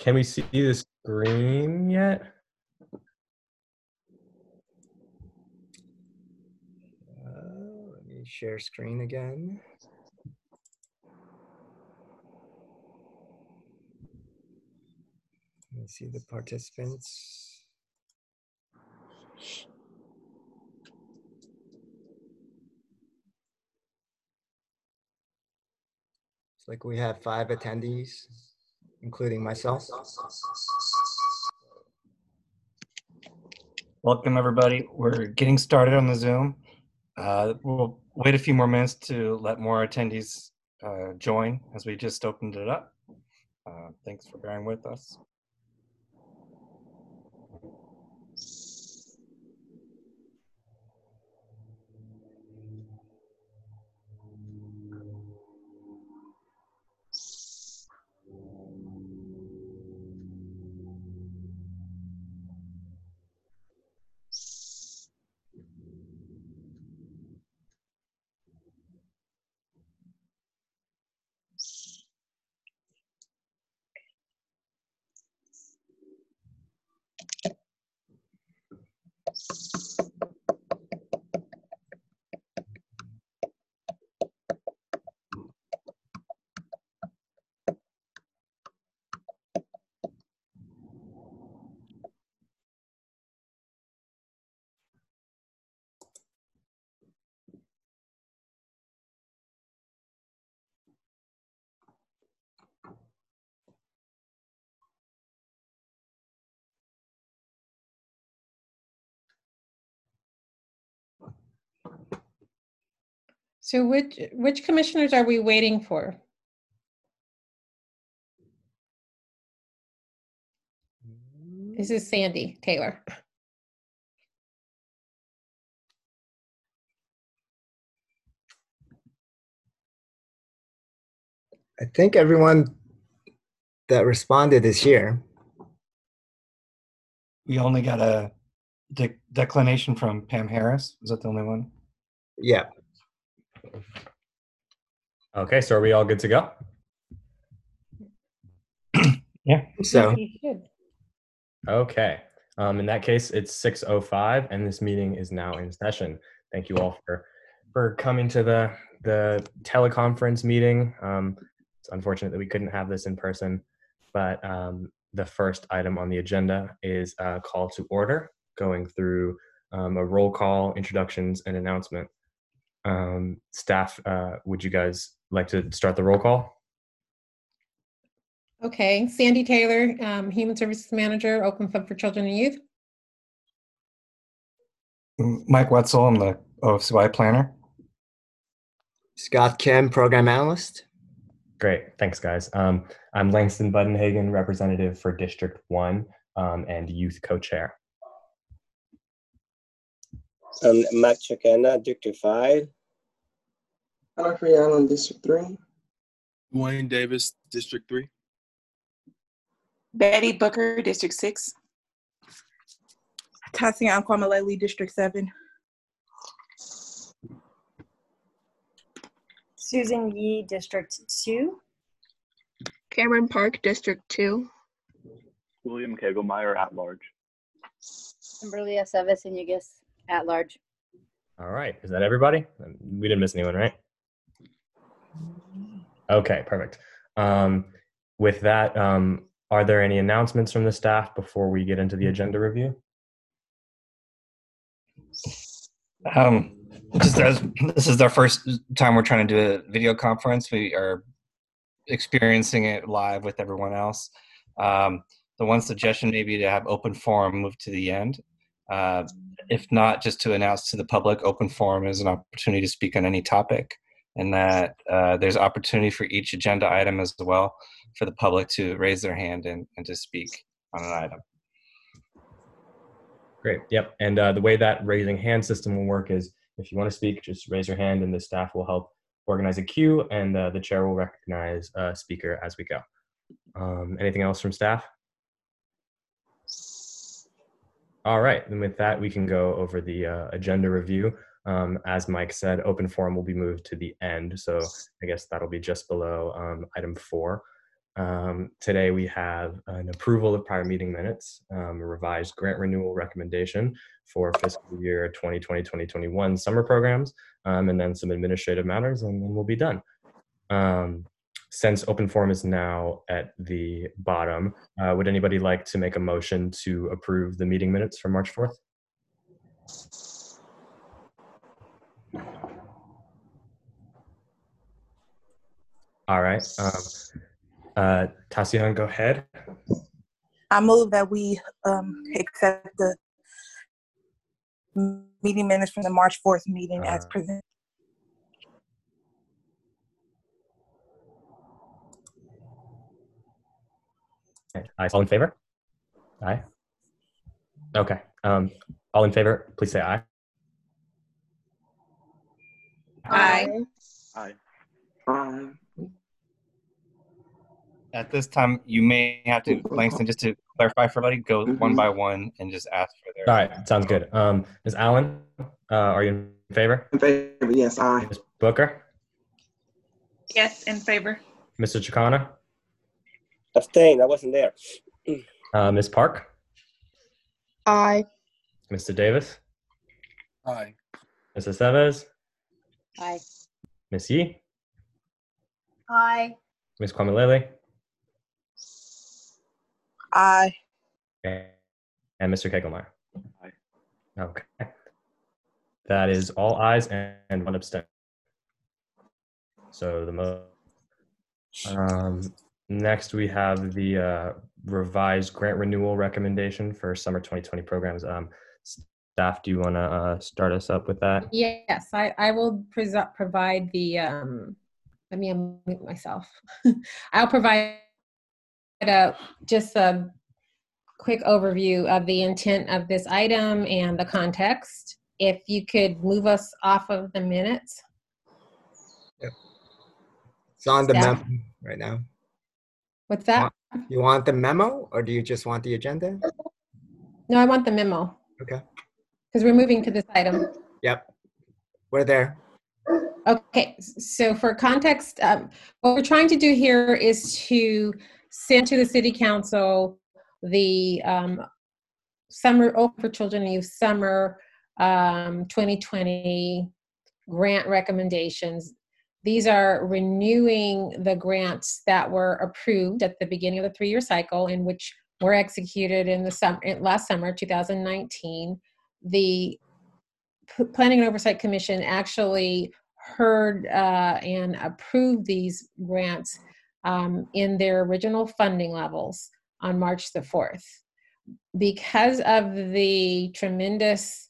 Can we see the screen yet? Let me share screen again. Let me see the participants. It's like we have 5 attendees, including myself. Welcome, everybody. We're getting started on the Zoom. We'll wait a few more minutes to let more attendees join as we just opened it up. Thanks for bearing with us. So which commissioners are we waiting for? This is Sandy Taylor. I think everyone that responded is here. We only got a declination from Pam Harris. Was that the only one? Yeah. Okay, so are we all good to go? Yeah. So Okay. In that case, it's 6:05 and this meeting is now in session. Thank you all for coming to the teleconference meeting. It's unfortunate that we couldn't have this in person, but the first item on the agenda is a call to order, going through a roll call, introductions, and announcement. Staff, would you guys like to start the roll call? Okay, Sandy Taylor, Human Services Manager, Oakland Club for Children and Youth. Mike Wetzel, I'm the OFCY planner. Scott Kim, Program Analyst. Great, thanks guys. I'm Langston Budenhagen, representative for District 1 and Youth Co-Chair. Matt Chakana, District 5. Humphrey Allen, District 3. Wayne Davis, District 3. Betty Booker, District 6. Tatiana Kwamaleli, District 7. Susan Yee, District 2. Cameron Park, District 2. William Kegelmeyer, at large. Kimberly Aceves Iñiguez, at large. All right, is that everybody? We didn't miss anyone, right? Okay, perfect. With that, are there any announcements from the staff before we get into the agenda review? Just as this is our first time we're trying to do a video conference, we are experiencing it live with everyone else. The one suggestion may be to have open forum move to the end. If not, just to announce to the public, open forum is an opportunity to speak on any topic, and that there's opportunity for each agenda item as well for the public to raise their hand and to speak on an item. Great, yep. And the way that raising hand system will work is if you want to speak, just raise your hand and the staff will help organize a queue and the chair will recognize a speaker as we go. Anything else from staff? All right, and with that, we can go over the agenda review. As Mike said, open forum will be moved to the end, so I guess that'll be just below item 4. Today we have an approval of prior meeting minutes, a revised grant renewal recommendation for fiscal year 2020-2021 summer programs, and then some administrative matters, and then we'll be done. Since open forum is now at the bottom, would anybody like to make a motion to approve the meeting minutes for March 4th? All right. Tassian, go ahead. I move that we accept the meeting minutes from the March 4th meeting as presented. Aye. All in favor? Aye. Okay. All in favor, please say aye. Aye. Aye. At this time, you may have to, Langston, just to clarify for everybody, go one by one and just ask for their. All right, sounds good. Ms. Allen, are you in favor? In favor, yes, aye. Ms. Booker? Yes, in favor. Mr. Chicana? Abstain, I wasn't there. Ms. Park? Aye. Mr. Davis? Aye. Mrs. Seves? Aye. Ms. Yee? Aye. Ms. Kwame-Lele? Aye. And Mr. Kegelmeyer? Aye. Okay. That is all ayes and one abstention. So next we have the revised grant renewal recommendation for summer 2020 programs. Staff, do you want to start us up with that? Yes, I will provide the, let me unmute myself. I'll provide just a quick overview of the intent of this item and the context. If you could move us off of the minutes. Yep. It's on the Staff. memo right now. What's that? You want the memo or do you just want the agenda? No, I want the memo. Okay. Because we're moving to this item. Yep. We're there. Okay, so for context, what we're trying to do here is to send to the City Council the Summer Open for Children and Youth Summer 2020 grant recommendations. These are renewing the grants that were approved at the beginning of the 3-year cycle, in which were executed in the summer, last summer, 2019. The Planning and Oversight Commission actually heard and approved these grants in their original funding levels on March the 4th. Because of the tremendous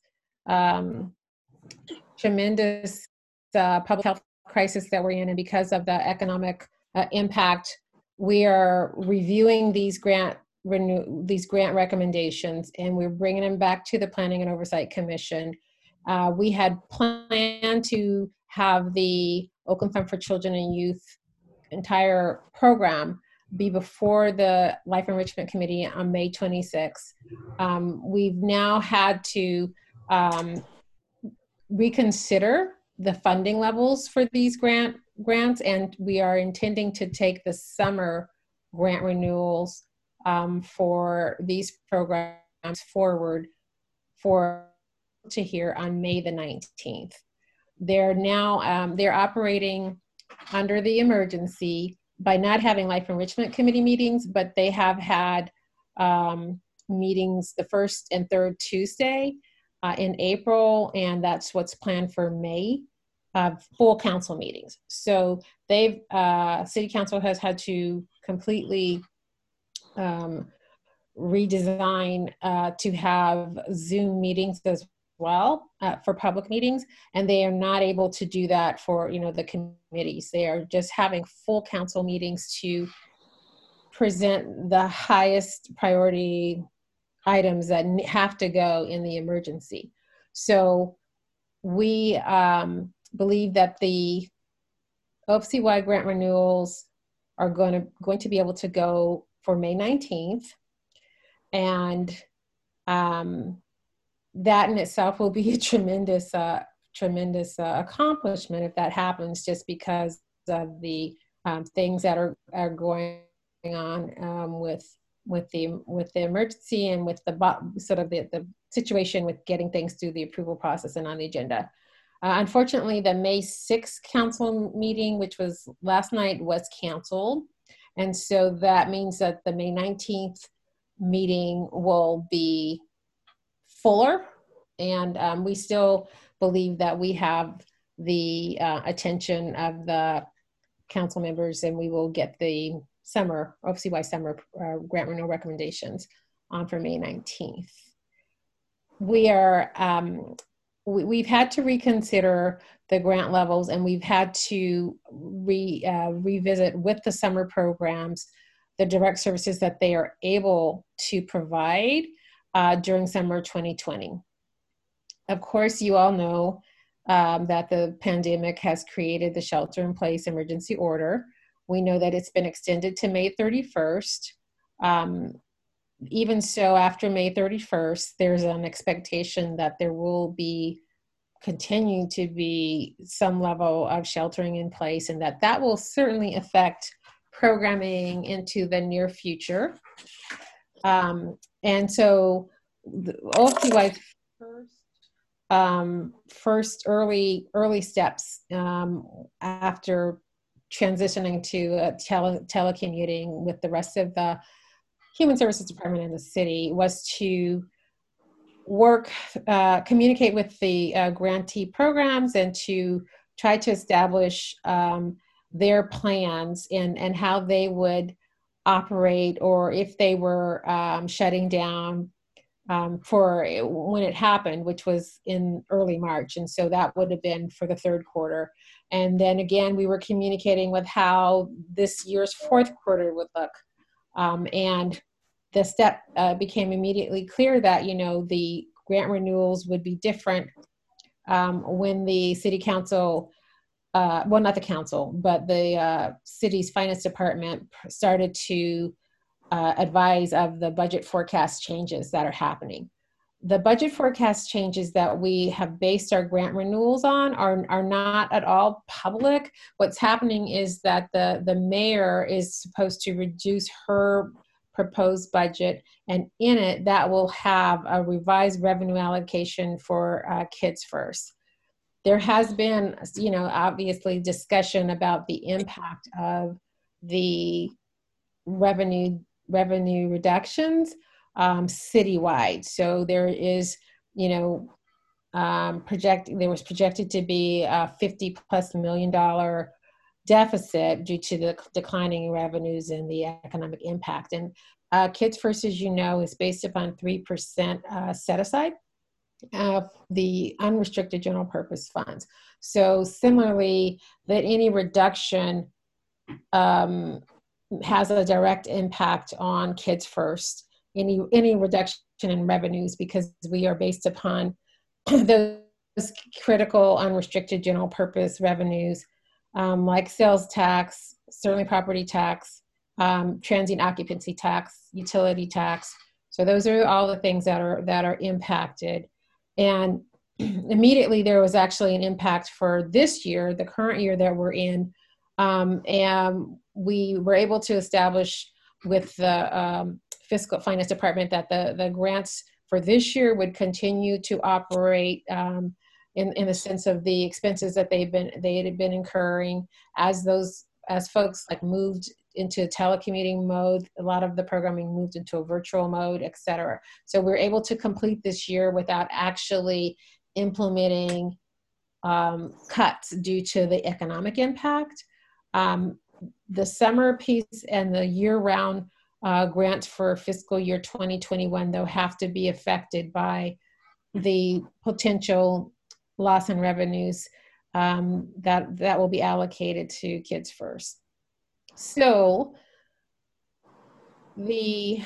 public health crisis that we're in, and because of the economic impact, we are reviewing these grant recommendations, and we're bringing them back to the Planning and Oversight Commission. We had planned to have the Oakland Fund for Children and Youth entire program be before the Life Enrichment Committee on May 26th. We've now had to reconsider the funding levels for these grants, and we are intending to take the summer grant renewals for these programs forward to here on May the 19th. They're now, they're operating under the emergency by not having Life Enrichment Committee meetings, but they have had meetings the first and third Tuesday in April, and that's what's planned for May, full council meetings. So they've, City Council has had to completely redesign to have Zoom meetings as well for public meetings, and they are not able to do that for the committees. They are just having full council meetings to present the highest priority items that have to go in the emergency. So we believe that the OFCY grant renewals are going to be able to go for May 19th, and that in itself will be a tremendous accomplishment if that happens, just because of the things that are going on with the emergency and with the sort of the situation with getting things through the approval process and on the agenda. Unfortunately, the May 6th council meeting, which was last night, was canceled. And so that means that the May 19th meeting will be fuller. And we still believe that we have the attention of the council members, and we will get the OFCY summer grant renewal recommendations on for May 19th. We are, we've had to reconsider the grant levels, and we've had to revisit with the summer programs the direct services that they are able to provide during summer 2020. Of course, you all know that the pandemic has created the shelter-in-place emergency order. We know that it's been extended to May 31st. Even so, after May 31st, there's an expectation that there will continue to be some level of sheltering in place, and that will certainly affect programming into the near future. And so the OFCY's first early steps after transitioning to telecommuting with the rest of the Human Services Department in the city was to communicate with the grantee programs and to try to establish their plans and how they would operate, or if they were shutting down for when it happened, which was in early March. And so that would have been for the third quarter. And then again, we were communicating with how this year's fourth quarter would look. And the step became immediately clear that, the grant renewals would be different when the city council, well, not the council, but the city's finance department started to advise of the budget forecast changes that are happening. The budget forecast changes that we have based our grant renewals on are not at all public. What's happening is that the mayor is supposed to reduce her proposed budget, and in it, that will have a revised revenue allocation for Kids First. There has been, obviously discussion about the impact of the revenue reductions citywide. So there is, there was projected to be a $50+ million deficit due to the declining revenues and the economic impact. And Kids First, as you know, is based upon 3% set aside of the unrestricted general purpose funds. So similarly, that any reduction has a direct impact on Kids First, any reduction in revenues, because we are based upon those critical unrestricted general purpose revenues, like sales tax, certainly property tax, transient occupancy tax, utility tax. So those are all the things that are impacted. And immediately there was actually an impact for this year, the current year that we're in. And we were able to establish with the fiscal finance department that the grants for this year would continue to operate in the sense of the expenses that they had been incurring as folks like moved into telecommuting mode. A lot of the programming moved into a virtual mode, et cetera. So we're able to complete this year without actually implementing cuts due to the economic impact. The summer piece and the year-round grants for fiscal year 2021, though, have to be affected by the potential loss in revenues that will be allocated to Kids First. So the,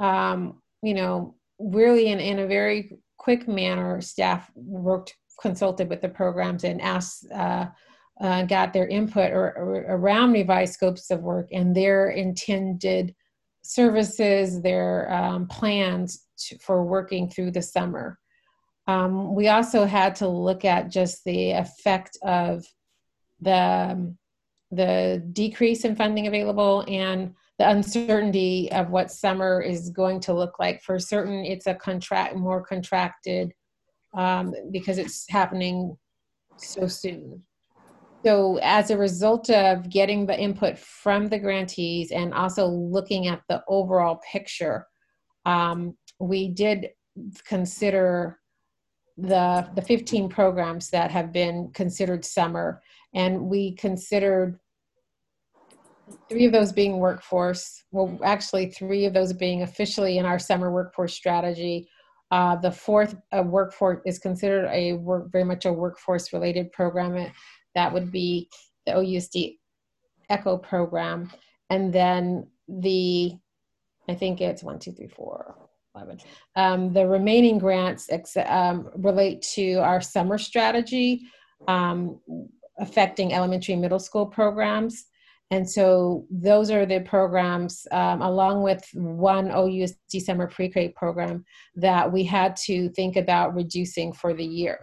really in a very quick manner, staff consulted with the programs and asked, got their input around revised scopes of work and their intended services, their plans for working through the summer. We also had to look at just the effect of the decrease in funding available and the uncertainty of what summer is going to look like. For certain, it's a more contracted because it's happening so soon. So as a result of getting the input from the grantees and also looking at the overall picture, we did consider the 15 programs that have been considered summer, and we considered 3 of those being workforce. Well, actually 3 of those being officially in our summer workforce strategy. The 4th workforce is considered very much a workforce related program. That would be the OUSD ECHO program. And then I think it's 1, 2, 3, 4, 11. The remaining grants relate to our summer strategy affecting elementary and middle school programs. And so those are the programs, along with one OUSD summer pre-K program, that we had to think about reducing for the year.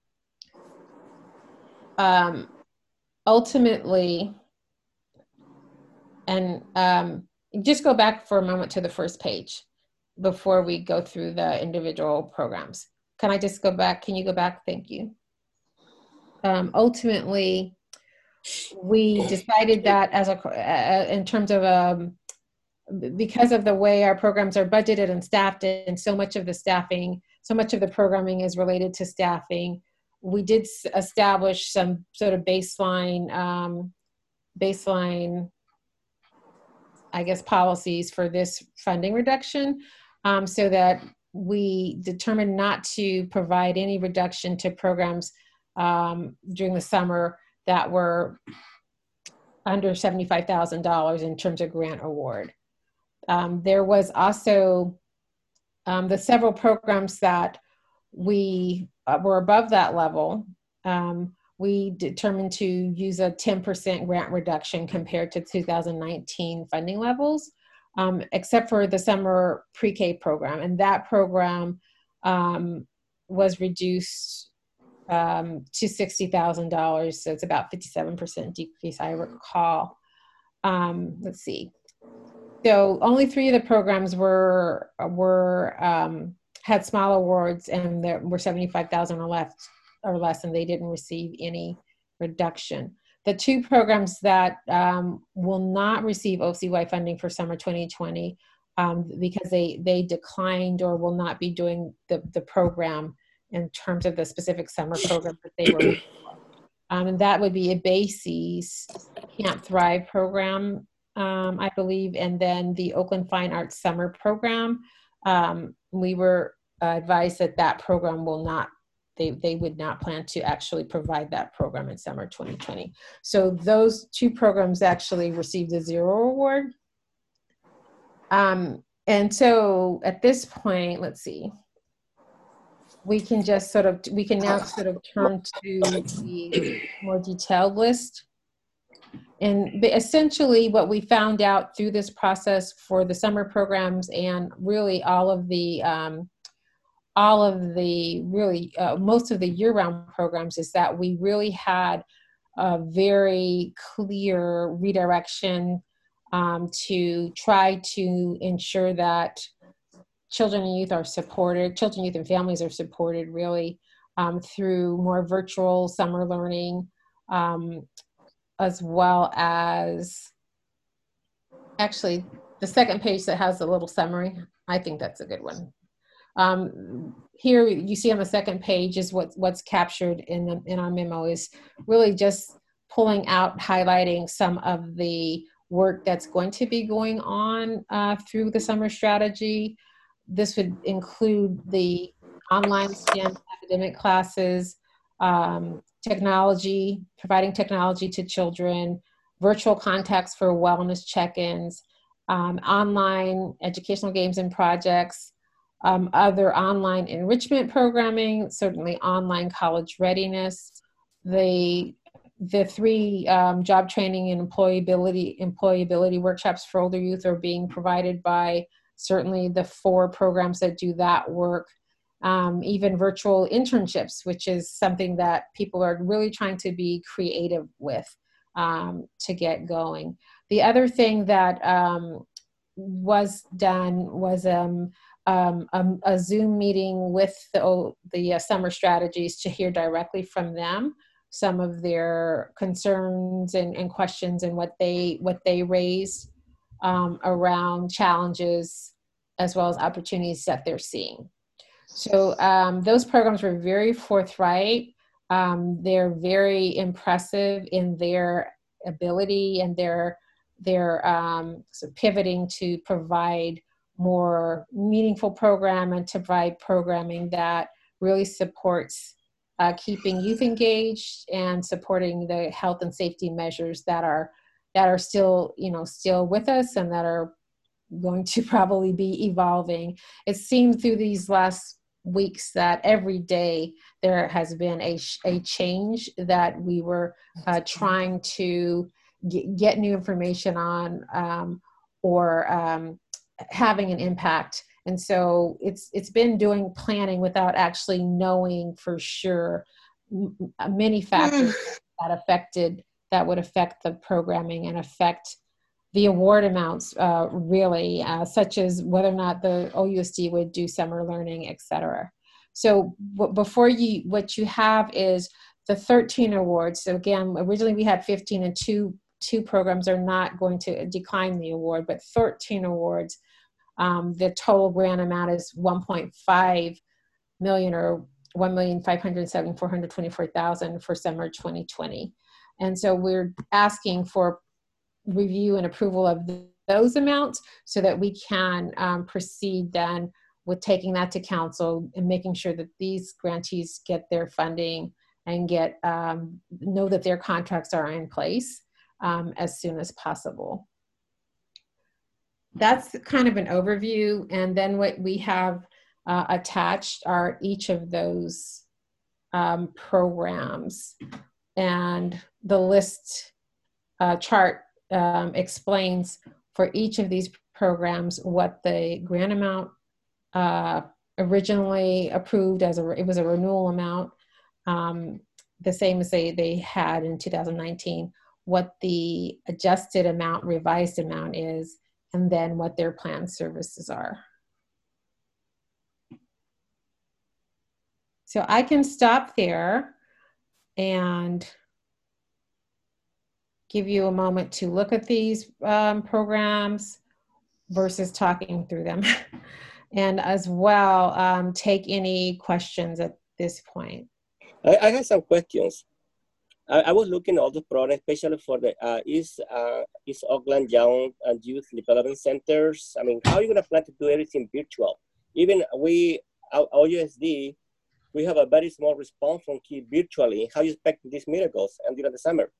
Ultimately, and just go back for a moment to the first page before we go through the individual programs. Can I just go back? Can you go back? Thank you. Ultimately, we decided that in terms of because of the way our programs are budgeted and staffed, and so much of the programming is related to staffing, we did establish some sort of baseline, I guess, policies for this funding reduction, so that we determined not to provide any reduction to programs during the summer that were under $75,000 in terms of grant award. There was also the several programs that we were above that level. We determined to use a 10% grant reduction compared to 2019 funding levels, except for the summer pre-K program. And that program was reduced to $60,000. So it's about 57% decrease, I recall. Let's see. So only 3 of the programs had small awards, and there were 75,000 or less, and they didn't receive any reduction. The 2 programs that will not receive OCY funding for summer 2020 because they declined or will not be doing the program in terms of the specific summer program that they were looking for. And that would be a BASES Camp Thrive program, I believe, and then the Oakland Fine Arts Summer Program. We were advised that program will not, they would not plan to actually provide that program in summer 2020. So those 2 programs actually received a 0 award. And so at this point, let's see, we can now sort of turn to the more detailed list. And essentially what we found out through this process for the summer programs, and really most of the year-round programs, is that we really had a very clear redirection to try to ensure that children and youth and families are supported really through more virtual summer learning, as well as, actually, the second page that has a little summary, I think that's a good one. Here you see on the second page is what's captured in our memo, is really just pulling out, highlighting some of the work that's going to be going on through the summer strategy. This would include the online STEM academic classes, technology, providing technology to children, virtual contacts for wellness check-ins, online educational games and projects, other online enrichment programming, certainly online college readiness. The 3 job training and employability workshops for older youth are being provided by certainly the 4 programs that do that work. Even virtual internships, which is something that people are really trying to be creative with. to get going. The other thing that was done was a Zoom meeting with the summer strategies to hear directly from them some of their concerns and questions and what they raised around challenges as well as opportunities that they're seeing. So those programs were very forthright. They're very impressive in their ability and their sort of pivoting to provide more meaningful program and to provide programming that really supports keeping youth engaged and supporting the health and safety measures that are still with us and that are going to probably be evolving. It seemed through these last weeks that every day there has been a change that we were trying to get new information on or having an impact. And so it's been doing planning without actually knowing for sure many factors that would affect the programming and affect the award amounts really, such as whether or not the OUSD would do summer learning, et cetera. So what you have is the 13 awards. So again, originally we had 15 and two programs are not going to decline the award, but 13 awards. The total grant amount is 1.5 million or 1,574,424,000 for summer 2020. And so we're asking for review and approval of those amounts so that we can proceed then with taking that to council and making sure that these grantees get their funding and know that their contracts are in place as soon as possible. That's kind of an overview. And then what we have attached are each of those programs. And the list chart explains for each of these programs what the grant amount originally approved it was a renewal amount, the same as they had in 2019, what the adjusted amount, revised amount is, and then what their planned services are. So I can stop there and give you a moment to look at these programs versus talking through them. And as well, take any questions at this point. I have some questions. I was looking at all the programs, especially for the East Oakland Young and Youth Development Centers. I mean, how are you going to plan to do everything virtual? Even our OUSD, we have a very small response from kids virtually. How do you expect these miracles and during the summer?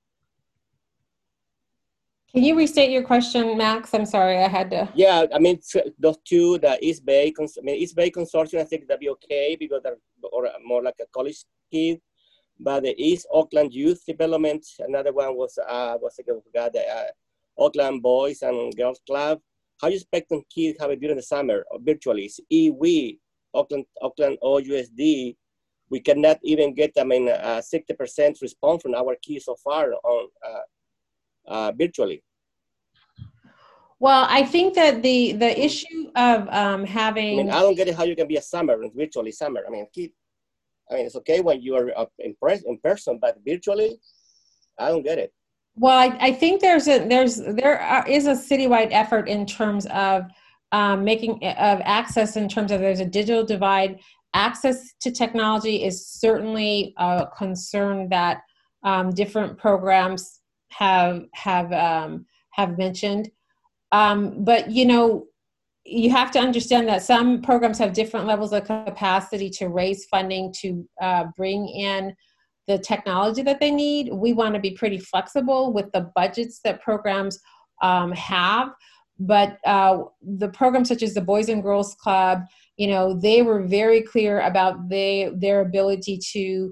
Can you restate your question, Max? I'm sorry, I had to. Yeah, I mean, those two, the East Bay Consortium, I think that'd be okay because they're more like a college kid. But the East Oakland Youth Development, another one was the Oakland Boys and Girls Club. How do you expect them kids have it during the summer or virtually? We, Oakland OUSD, we cannot even get, 60% response from our kids so far on virtually. Well, I think that the issue of having. I don't get it how you can be a summer and virtually summer. It's okay when you are in person, but virtually, I don't get it. Well, I think there is a citywide effort in terms of making of access. In terms of there's a digital divide. Access to technology is certainly a concern that different programs have mentioned. But you have to understand that some programs have different levels of capacity to raise funding to bring in the technology that they need. We want to be pretty flexible with the budgets that programs have. But the programs such as the Boys and Girls Club, they were very clear about their ability to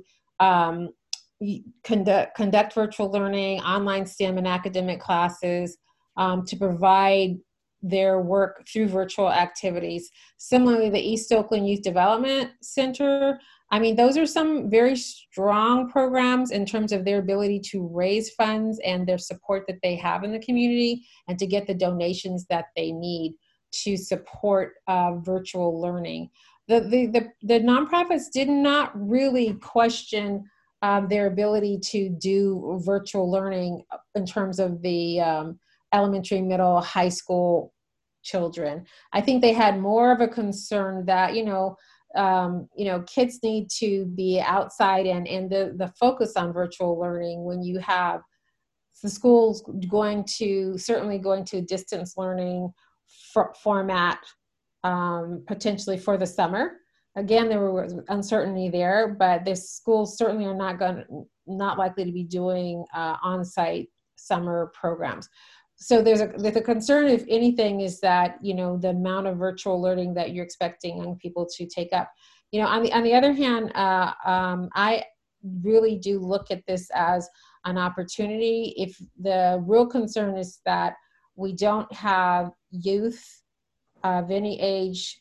conduct virtual learning, online STEM and academic classes, to provide their work through virtual activities. Similarly, the East Oakland Youth Development Center, I mean, those are some very strong programs in terms of their ability to raise funds and their support that they have in the community and to get the donations that they need to support virtual learning. The nonprofits did not really question their ability to do virtual learning in terms of the elementary, middle, high school children. I think they had more of a concern that, kids need to be outside and the focus on virtual learning when you have the schools certainly going to distance learning format potentially for the summer. Again, there was uncertainty there, but the schools certainly are not likely to be doing on-site summer programs. So there's a concern, if anything, is that, the amount of virtual learning that you're expecting young people to take up. On the other hand, I really do look at this as an opportunity. If the real concern is that we don't have youth of any age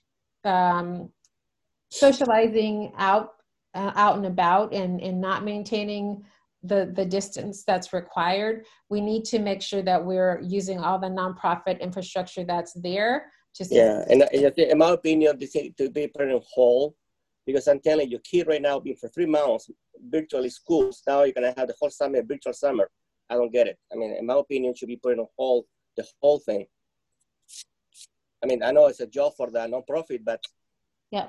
socializing out and about and not maintaining the distance that's required, we need to make sure that we're using all the nonprofit infrastructure that's there to and in my opinion, this needs to be put on hold, because I'm telling you, kid right now being for 3 months virtually schools, now you're gonna have the whole summer virtual summer. I don't get it. I mean, in my opinion, should be put on hold the whole thing. I mean, I know it's a job for the nonprofit, but yeah.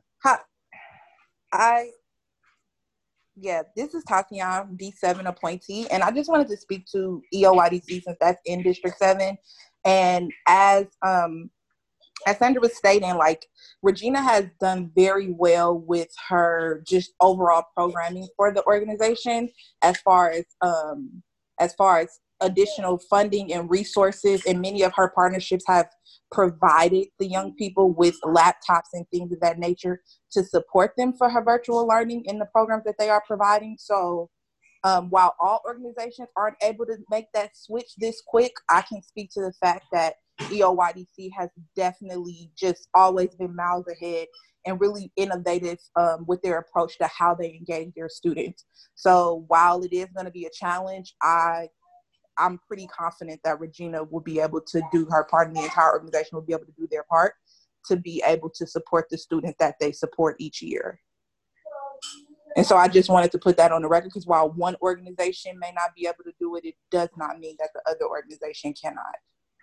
This is Tatiana, D7 appointee, and I just wanted to speak to EOYDC since that's in District 7. And as Sandra was stating, like, Regina has done very well with her just overall programming for the organization as far as additional funding and resources, and many of her partnerships have provided the young people with laptops and things of that nature to support them for her virtual learning in the programs that they are providing. So while all organizations aren't able to make that switch this quick, I can speak to the fact that EOYDC has definitely just always been miles ahead and really innovative with their approach to how they engage their students. So while it is going to be a challenge, I'm pretty confident that Regina will be able to do her part, and the entire organization will be able to do their part to be able to support the student that they support each year. And so I just wanted to put that on the record, because while one organization may not be able to do it, it does not mean that the other organization cannot.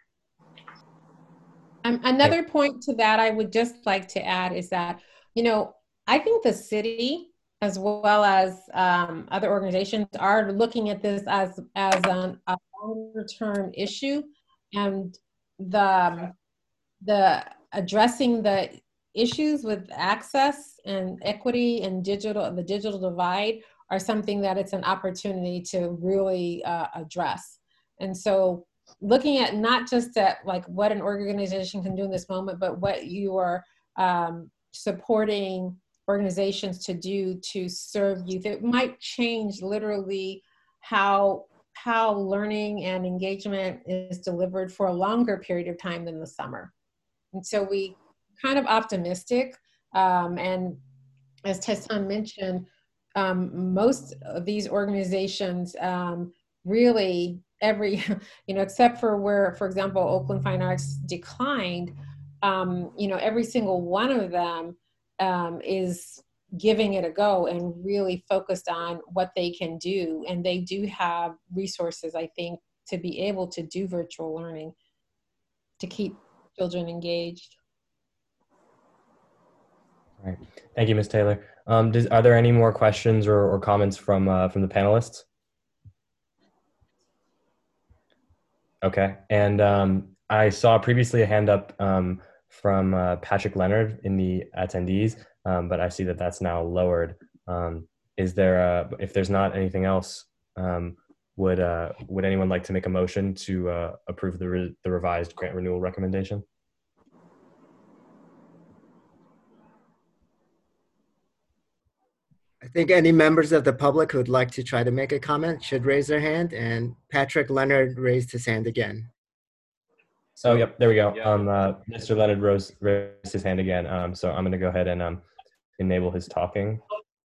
Another point to that I would just like to add is that, I think the city, as well as other organizations, are looking at this as a longer-term issue, and the addressing the issues with access and equity and the digital divide are something that it's an opportunity to really address. And so looking at not just at like what an organization can do in this moment, but what you are supporting organizations to do to serve youth, it might change literally how learning and engagement is delivered for a longer period of time than the summer. And so we kind of optimistic, and as Tessan mentioned, most of these organizations really except for where, for example, Oakland Fine Arts declined, every single one of them is giving it a go and really focused on what they can do. And they do have resources, I think, to be able to do virtual learning to keep children engaged. All right. Thank you, Ms. Taylor. Are there any more questions or comments from the panelists? Okay. And I saw previously a hand up from Patrick Leonard in the attendees, but I see that that's now lowered. Is there, if there's not anything else, would anyone like to make a motion to approve the revised grant renewal recommendation? I think any members of the public who would like to try to make a comment should raise their hand, and Patrick Leonard raised his hand again. So, yep, there we go. Mr. Leonard raised his hand again. So I'm going to go ahead and enable his talking.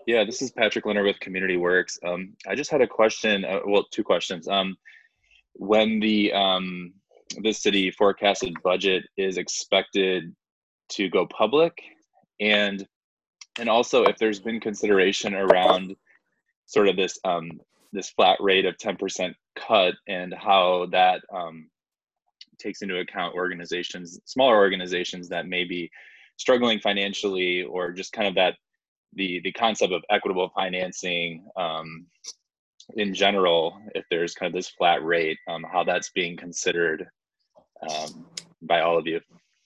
Yeah, this is Patrick Leonard with Community Works. I just had a question, well, two questions. When the city forecasted budget is expected to go public, and also if there's been consideration around sort of this this flat rate of 10% cut, and how that takes into account organizations, smaller organizations that may be struggling financially, or just kind of that the concept of equitable financing in general, if there's kind of this flat rate, how that's being considered by all of you.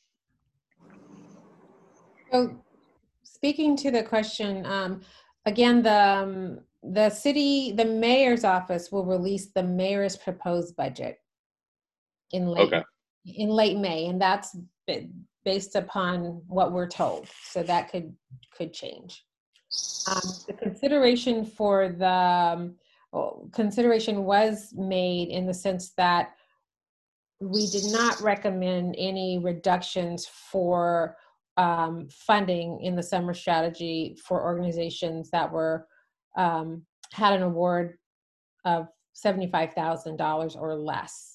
So, speaking to the question, again, the city, the mayor's office will release the mayor's proposed budget in late May, and that's based upon what we're told. So that could change. The consideration for the consideration was made in the sense that we did not recommend any reductions for funding in the summer strategy for organizations that were had an award of $75,000 or less.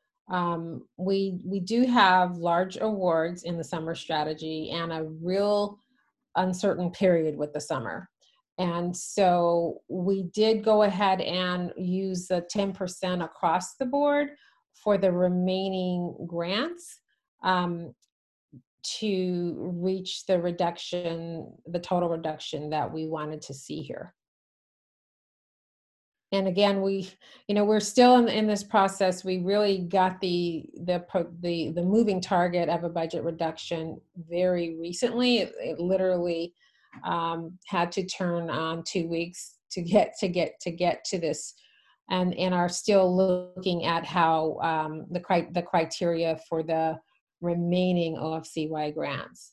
We do have large awards in the summer strategy and a real uncertain period with the summer. And so we did go ahead and use the 10% across the board for the remaining grants to reach the reduction, the total reduction that we wanted to see here. And again, we're still in this process. We really got the moving target of a budget reduction very recently. It literally had to turn on 2 weeks to get to this, and are still looking at how the criteria for the remaining OFCY grants.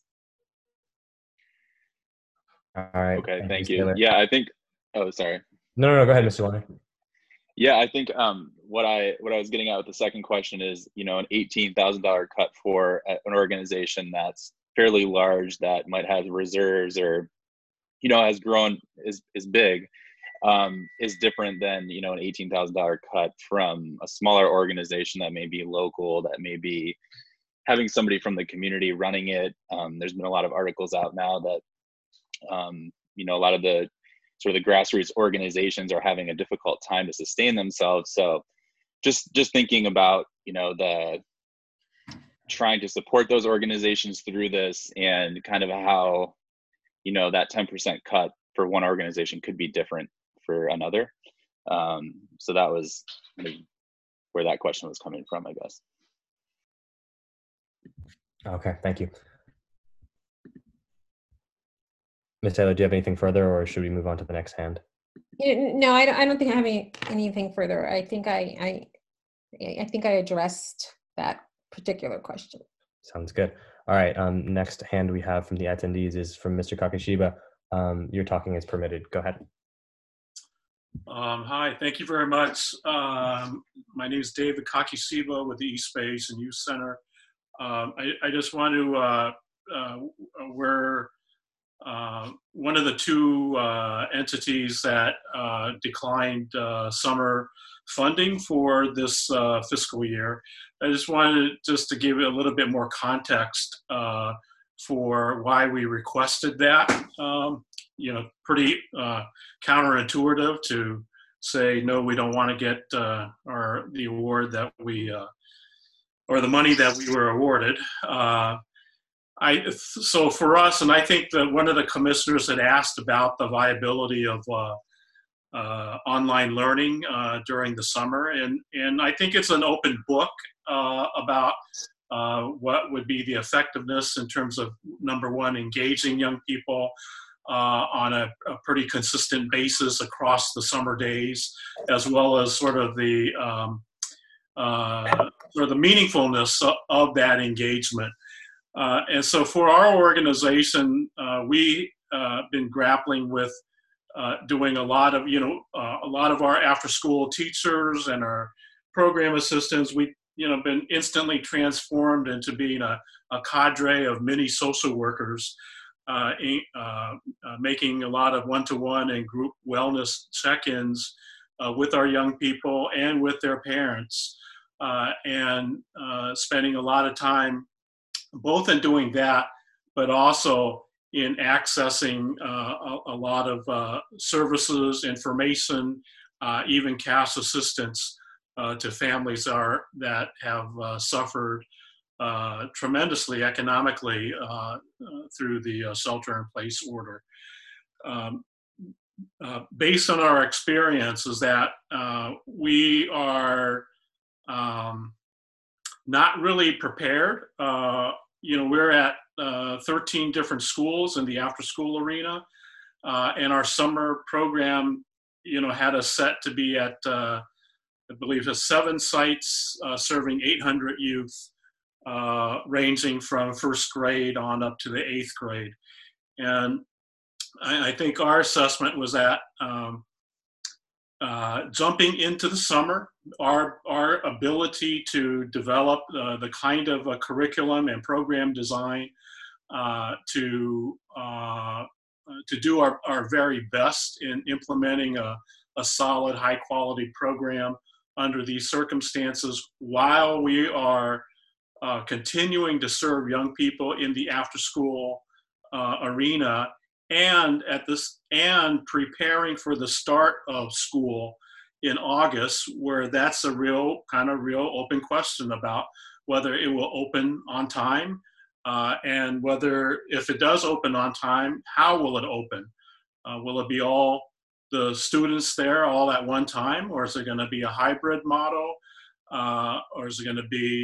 All right. Okay, thank you. Yeah, I think. Oh, sorry. No, go ahead, Mr. Warner. Yeah, I think what I was getting at with the second question is, an $18,000 cut for an organization that's fairly large, that might have reserves, or has grown, is big, is different than an $18,000 cut from a smaller organization that may be local, that may be having somebody from the community running it. There's been a lot of articles out now that a lot of the sort of the grassroots organizations are having a difficult time to sustain themselves. So just thinking about, the trying to support those organizations through this, and kind of how, that 10% cut for one organization could be different for another. So that was where that question was coming from, I guess. Okay, thank you. Ms. Taylor, do you have anything further, or should we move on to the next hand? No, I don't think I have anything further. I think I addressed that particular question. Sounds good. All right. Next hand we have from the attendees is from Mr. Kakishiba. Your talking is permitted. Go ahead. Hi, thank you very much. My name is David Kakishiba with the East Space and Youth Center. I just want to, we're one of the two entities that declined summer funding for this fiscal year. I just wanted to give it a little bit more context for why we requested that. Pretty counterintuitive to say, no, we don't want to get the award that we, or the money that we were awarded. So for us, and I think that one of the commissioners had asked about the viability of online learning during the summer, and I think it's an open book about what would be the effectiveness in terms of, number one, engaging young people on a pretty consistent basis across the summer days, as well as sort of the meaningfulness of that engagement. And so for our organization, we been grappling with doing a lot of our after-school teachers and our program assistants. We been instantly transformed into being a cadre of mini social workers making a lot of one-to-one and group wellness check-ins with our young people and with their parents, and spending a lot of time both in doing that, but also in accessing a lot of services, information, even cash assistance to families that have suffered tremendously economically through the shelter-in-place order. Based on our experience is that we are not really prepared. We're at 13 different schools in the after-school arena, and our summer program, had us set to be at, I believe, 7 sites serving 800 youth, ranging from first grade on up to the 8th grade. And I think our assessment was that jumping into the summer, our ability to develop the kind of a curriculum and program design to do our very best in implementing a solid, high-quality program under these circumstances, while we are continuing to serve young people in the after-school arena, and preparing for the start of school in August, where that's a real open question about whether it will open on time, and whether, if it does open on time, how will it open? Will it be all the students there all at one time, or is it going to be a hybrid model, or is it going to be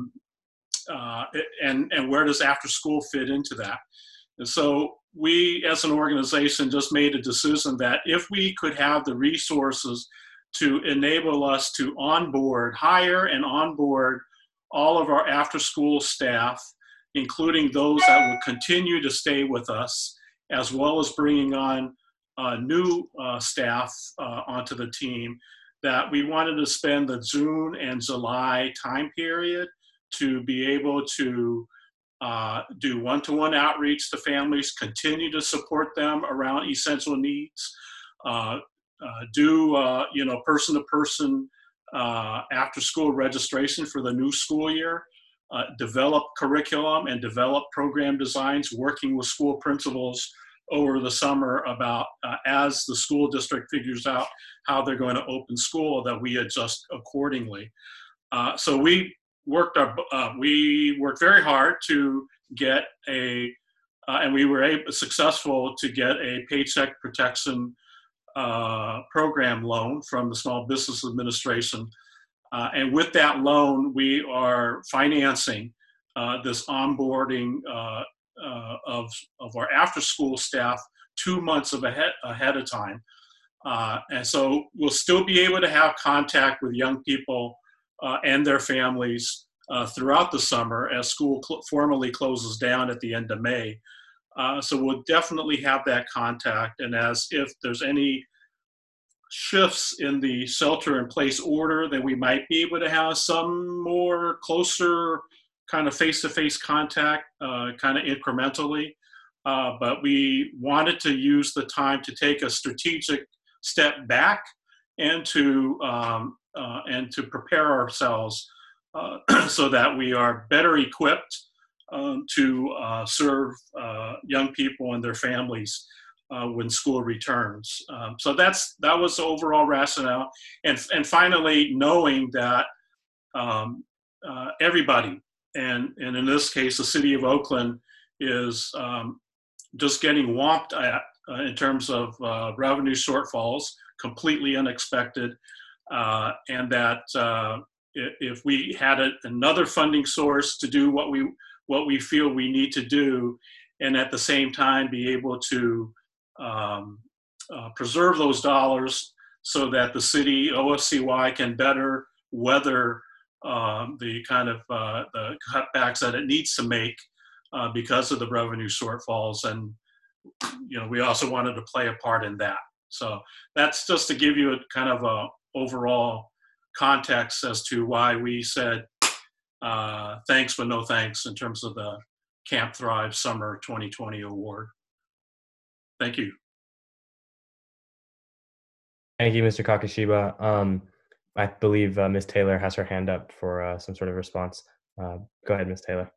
and where does after school fit into that? And so we, as an organization, just made a decision that if we could have the resources to enable us to hire and onboard all of our after-school staff, including those that will continue to stay with us, as well as bringing on new staff onto the team, that we wanted to spend the June and July time period to be able to do one-to-one outreach to families, continue to support them around essential needs, do person-to-person after-school registration for the new school year, develop curriculum and develop program designs, working with school principals over the summer about as the school district figures out how they're going to open school, that we adjust accordingly. So we worked very hard to get and we were successful to get a Paycheck Protection program loan from the Small Business Administration. And with that loan, we are financing this onboarding of our after-school staff 2 months ahead of time. And so we'll still be able to have contact with young people and their families throughout the summer as school formally closes down at the end of May. So we'll definitely have that contact. And if there's any shifts in the shelter-in-place order, then we might be able to have some more closer kind of face-to-face contact, kind of incrementally. But we wanted to use the time to take a strategic step back and to prepare ourselves so that we are better equipped to serve young people and their families when school returns. So that was the overall rationale. And finally, knowing that everybody, and in this case, the city of Oakland, is just getting whomped at in terms of revenue shortfalls, completely unexpected, and that if we had another funding source to do what we feel we need to do, and at the same time be able to preserve those dollars so that the city, OFCY, can better weather the kind of the cutbacks that it needs to make because of the revenue shortfalls. And we also wanted to play a part in that. So that's just to give you a kind of a overall context as to why we said thanks but no thanks in terms of the Camp Thrive Summer 2020 Award. Thank you. Thank you, Mr. Kakishiba. I believe Ms. Taylor has her hand up for some sort of response. Go ahead, Ms. Taylor.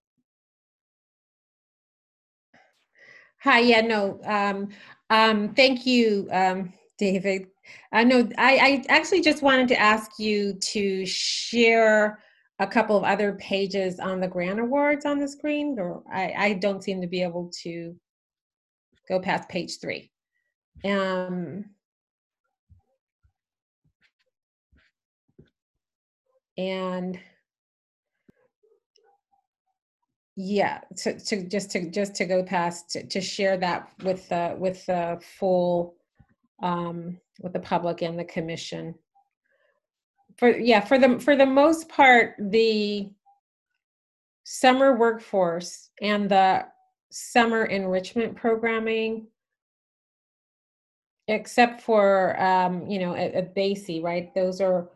Hi, yeah, no, thank you, David. No, I actually just wanted to ask you to share a couple of other pages on the grant awards on the screen, or I don't seem to be able to go past page 3. And yeah, just to go past to share that with the full with the public and the commission. For the most part, the summer workforce and the summer enrichment programming, except for you know, at BASI, right? Those are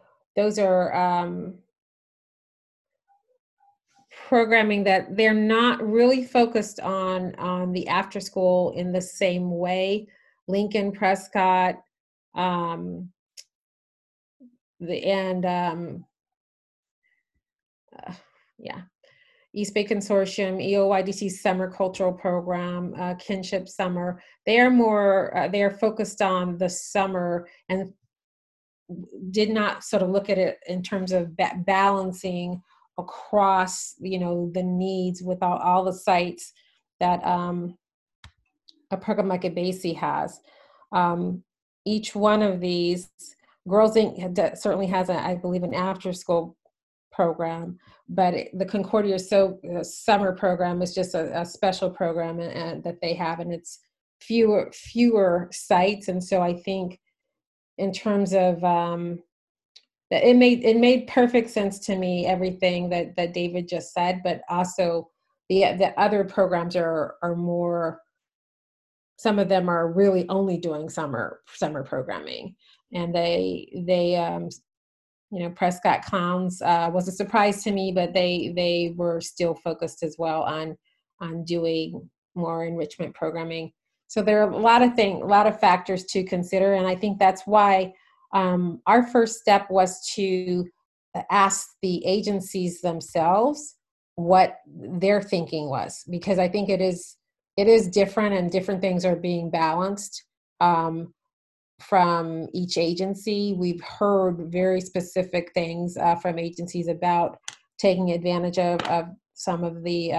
programming that they're not really focused on the after school in the same way. Lincoln, Prescott, East Bay Consortium, EOYDC Summer Cultural Program, Kinship Summer. They are more, they are focused on the summer and did not sort of look at it in terms of balancing across, you know, the needs with all the sites that a program like a BASI has. Each one of these, Girls Inc. certainly has, I believe, an after-school program, but the Concordia summer program is just a special program and that they have, and it's fewer sites. And so I think in terms of it made perfect sense to me, everything that David just said, but also the other programs are more, some of them are really only doing summer programming, and they you know, Prescott Clowns was a surprise to me, but they were still focused as well on doing more enrichment programming. So there are a lot of factors to consider, and I think that's why our first step was to ask the agencies themselves what their thinking was, because I think it is different, and different things are being balanced from each agency. We've heard very specific things from agencies about taking advantage of some of the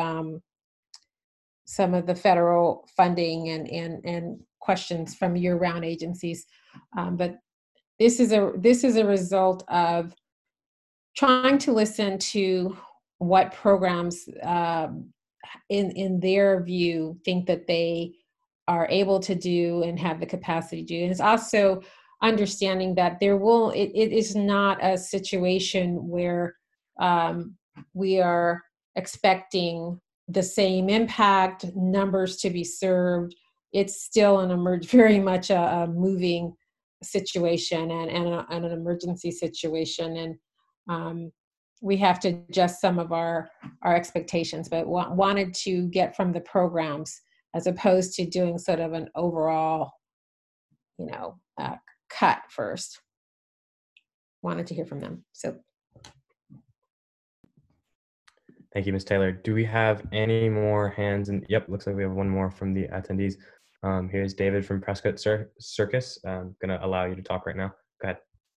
federal funding and questions from year-round agencies. But this is a result of trying to listen to what programs in their view think that they are able to do and have the capacity to do. And it's also understanding that it is not a situation where we are expecting the same impact numbers to be served. It's still very much a moving situation and an emergency situation. And we have to adjust some of our expectations, but wanted to get from the programs as opposed to doing sort of an overall, you know, cut first. Wanted to hear from them. So. Thank you, Ms. Taylor. Do we have any more hands? And yep, looks like we have one more from the attendees. Here's David from Prescott Circus. I'm going to allow you to talk right now. Go ahead.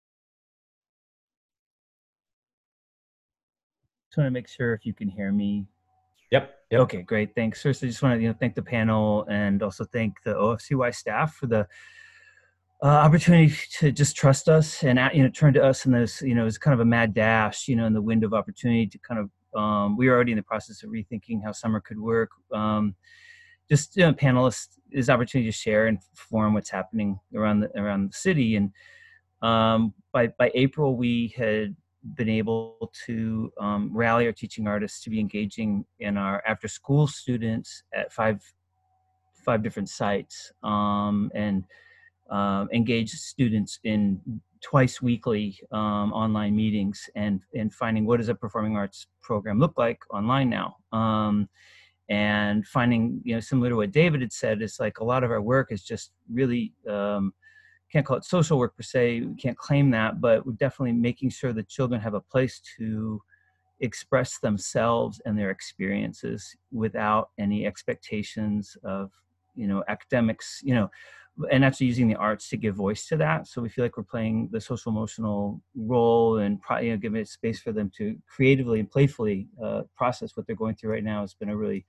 Just want to make sure if you can hear me. Yep. Okay, great. Thanks. First, I just want to thank the panel and also thank the OFCY staff for the opportunity to just trust us and turn to us in this. It's kind of a mad dash, in the wind of opportunity to kind of. We are already in the process of rethinking how summer could work. Panelists is opportunity to share and inform what's happening around the city. And by April, we had been able to rally our teaching artists to be engaging in our after school students at five different sites and engage students in twice weekly online meetings and finding what does a performing arts program look like online now. and finding, similar to what David had said, it's like a lot of our work is just really, can't call it social work per se, we can't claim that, but we're definitely making sure that children have a place to express themselves and their experiences without any expectations of, academics, and actually using the arts to give voice to that. So we feel like we're playing the social emotional role and giving it space for them to creatively and playfully process what they're going through right now has been a really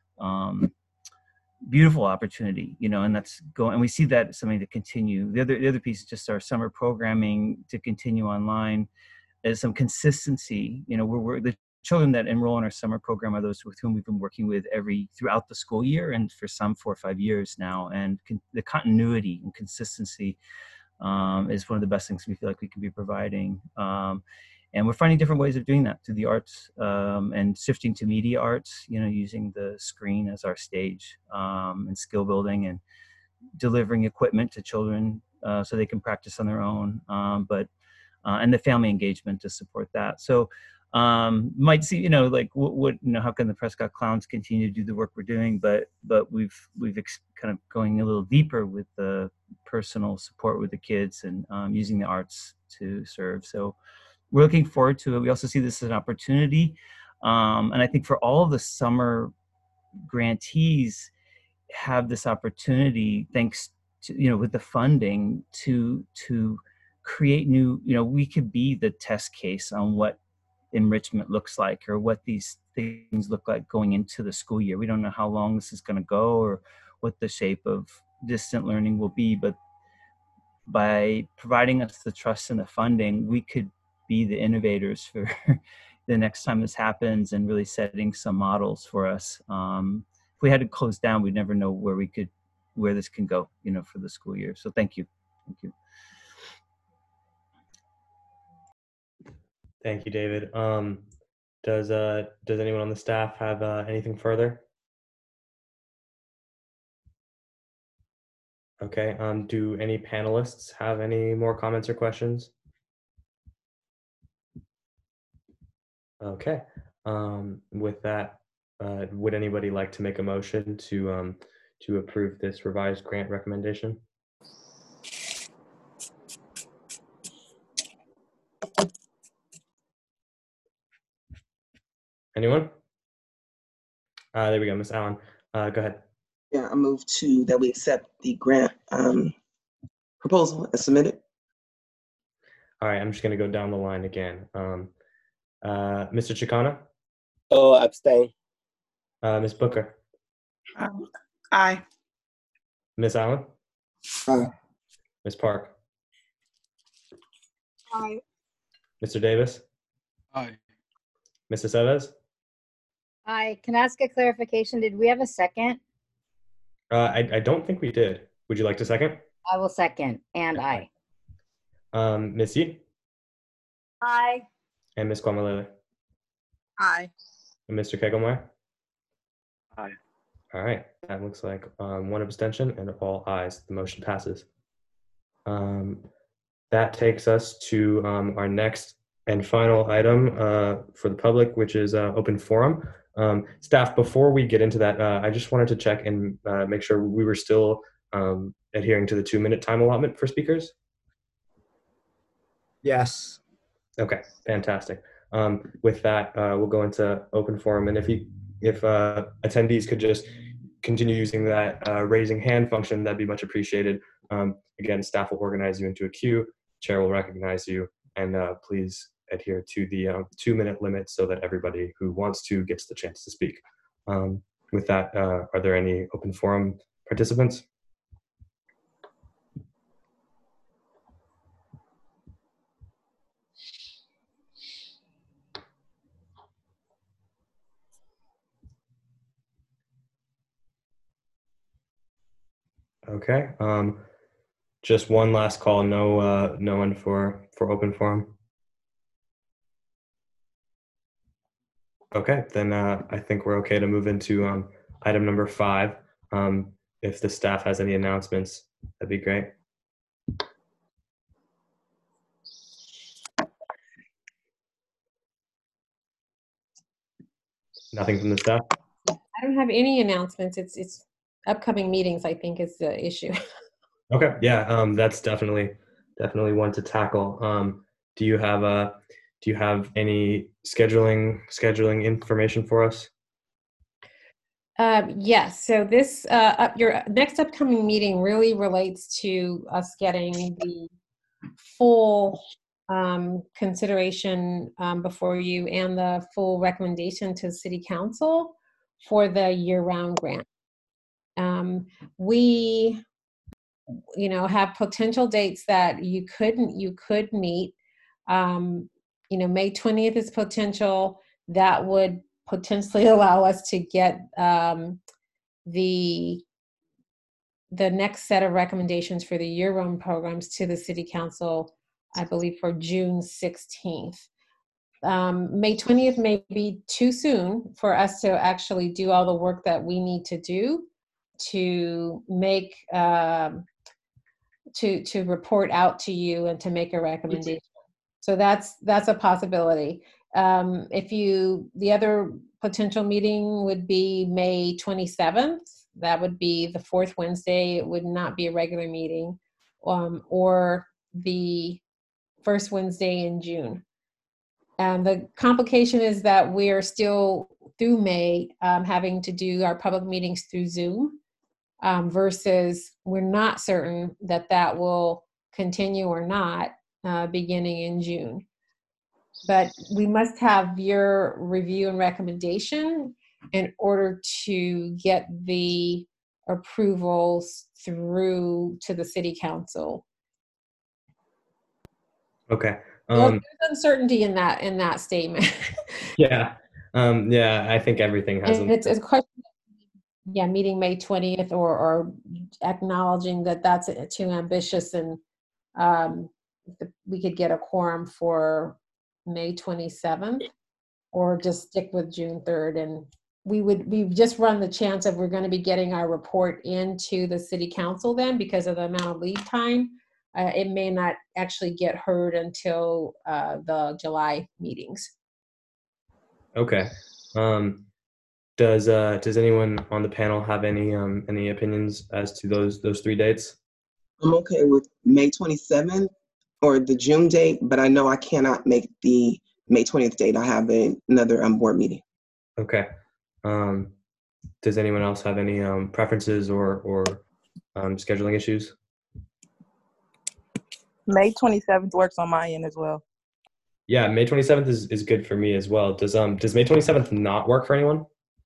beautiful opportunity, and that's going, and we see that as something to continue. The other piece is just our summer programming to continue online. There's some consistency, we're the children that enroll in our summer program are those with whom we've been working with throughout the school year, and for some 4 or 5 years now. And the continuity and consistency is one of the best things we feel like we can be providing. And we're finding different ways of doing that through the arts, and shifting to media arts, using the screen as our stage, and skill building and delivering equipment to children so they can practice on their own, and the family engagement to support that. So might see, how can the Prescott Clowns continue to do the work we're doing, but we've kind of going a little deeper with the personal support with the kids and using the arts to serve. So we're looking forward to it. We also see this as an opportunity. And I think for all of the summer grantees have this opportunity, thanks to, with the funding, to create new, we could be the test case on what enrichment looks like, or what these things look like going into the school year. We don't know how long this is going to go or what the shape of distant learning will be, but by providing us the trust and the funding, we could be the innovators for the next time this happens, and really setting some models for us. If we had to close down, we'd never know where this can go, for the school year. So thank you. Thank you, David. Does anyone on the staff have anything further? Okay. Do any panelists have any more comments or questions? Okay. With that, would anybody like to make a motion to approve this revised grant recommendation? Anyone? There we go, Ms. Allen. Go ahead. Yeah, I move that we accept the grant proposal as submitted. All right, I'm just going to go down the line again. Mr. Chicana? Oh, abstain. Ms. Booker? Aye. Ms. Allen? Aye. Ms. Park? Aye. Mr. Davis? Aye. Mrs. Chavez? Aye. Can I ask a clarification? Did we have a second? I don't think we did. Would you like to second? I will second. And aye. Ms. Yee? Aye. And Ms. Kwamalele? Aye. And Mr. Kegelmeyer? Aye. All right, that looks like one abstention and all ayes. The motion passes. That takes us to our next and final item for the public, which is open forum. Staff, before we get into that, I just wanted to check and make sure we were still adhering to the 2-minute time allotment for speakers. Yes. Okay, fantastic. With that, we'll go into open forum, and if attendees could just continue using that raising hand function, that'd be much appreciated. Again, staff will organize you into a queue, chair will recognize you, and please adhere to the 2-minute limit so that everybody who wants to gets the chance to speak. With that, are there any open forum participants? Okay. Just one last call. No one for open forum. Okay, then I think we're okay to move into item number 5. If the staff has any announcements, that'd be great. Nothing from the staff? I I don't have any announcements. It's upcoming meetings, I think, is the issue. Okay, yeah, that's definitely one to tackle. Do you have any scheduling information for us? Yes. So this your next upcoming meeting really relates to us getting the full consideration before you and the full recommendation to City Council for the year-round grant. We, have potential dates that you could meet. May 20th is potential. That would potentially allow us to get the next set of recommendations for the year-round programs to the City Council, I believe, for June 16th. May 20th may be too soon for us to actually do all the work that we need to do to make to report out to you and to make a recommendation. So that's a possibility. The other potential meeting would be May 27th. That would be the fourth Wednesday. It would not be a regular meeting, or the first Wednesday in June. And the complication is that we are still through May having to do our public meetings through Zoom, versus we're not certain that will continue or not beginning in June. But we must have your review and recommendation in order to get the approvals through to the City Council. Okay. There's uncertainty in that statement. Yeah. I think everything has. It's a question. Yeah, meeting May 20th or acknowledging that that's too ambitious, and we could get a quorum for May 27th, or just stick with June 3rd. And we've just run the chance of we're going to be getting our report into the City Council then, because of the amount of lead time. It may not actually get heard until the July meetings. Okay. Does anyone on the panel have any opinions as to those 3 dates? I'm okay with May 27th or the June date, but I know I cannot make the May 20th date. I have another board meeting. Okay. Does anyone else have any preferences or scheduling issues? May 27th works on my end as well. Yeah, May 27th is good for me as well. Does May 27th not work for anyone?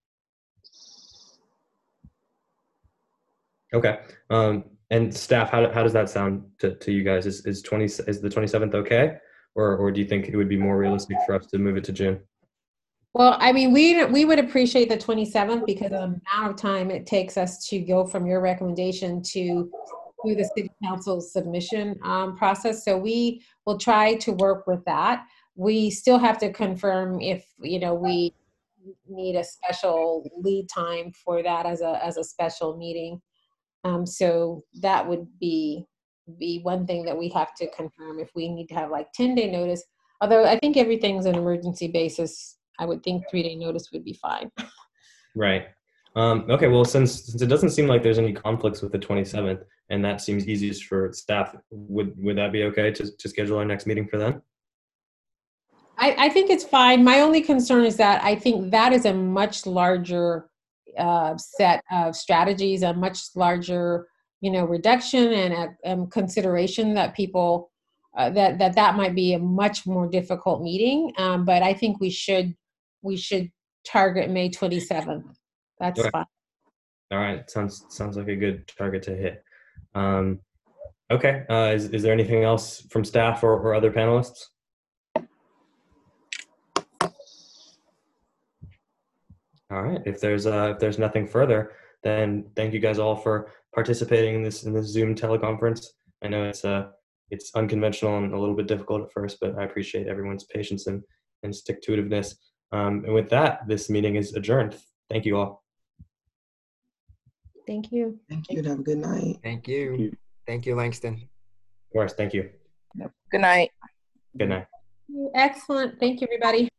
Okay. And staff, how does that sound to you guys? Is the 27th okay, or do you think it would be more realistic for us to move it to June? Well, I mean, we would appreciate the 27th because of the amount of time it takes us to go from your recommendation to the City Council's submission process. So we will try to work with that. We still have to confirm if we need a special lead time for that as a special meeting. So that would be one thing that we have to confirm if we need to have like 10-day notice. Although I think everything's an emergency basis, I would think 3-day notice would be fine. Right. Okay. Well, since it doesn't seem like there's any conflicts with the 27th, and that seems easiest for staff, would that be okay to schedule our next meeting for then? I think it's fine. My only concern is that I think that is a much larger set of strategies, a much larger, reduction and consideration that people that might be a much more difficult meeting. But I think we should target May 27th. That's okay. fine. All right. Sounds like a good target to hit. Okay. Is there anything else from staff or other panelists? All right. If there's nothing further, then thank you guys all for participating in this Zoom teleconference. I know it's unconventional and a little bit difficult at first, but I appreciate everyone's patience and stick-to-itiveness. And with that, this meeting is adjourned. Thank you all. Thank you. Thank you. Have a good night. Thank you. Thank you, Langston. Of course. Thank you. Good night. Good night. Excellent. Thank you, everybody.